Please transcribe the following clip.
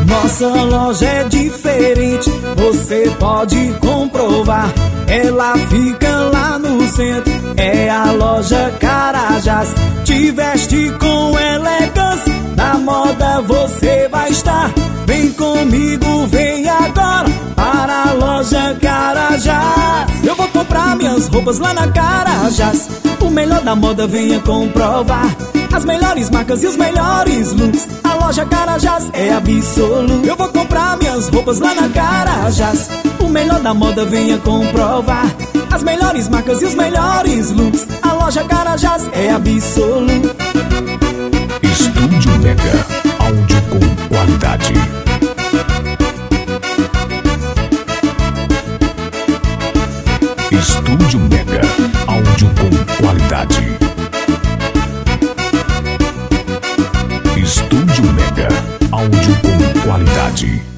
Nossa loja é diferente, você pode comprovar. Ela fica lá no centro, é a loja Carajás. Te veste com elegância, na moda você vai estar. Vem comigo, vem agora para a loja Carajás. Eu vou comprar minhas roupas lá na Carajás. O melhor da moda venha comprovar. As melhores marcas e os melhores looks, a loja Carajás é absoluto. Eu vou comprar minhas roupas lá na Carajás. O melhor da moda venha comprovar. As melhores marcas e os melhores looks, a loja Carajás é absoluto. Estúdio Mega, áudio com qualidade. Estúdio Mega, áudio com qualidade. Estúdio Mega, áudio com qualidade.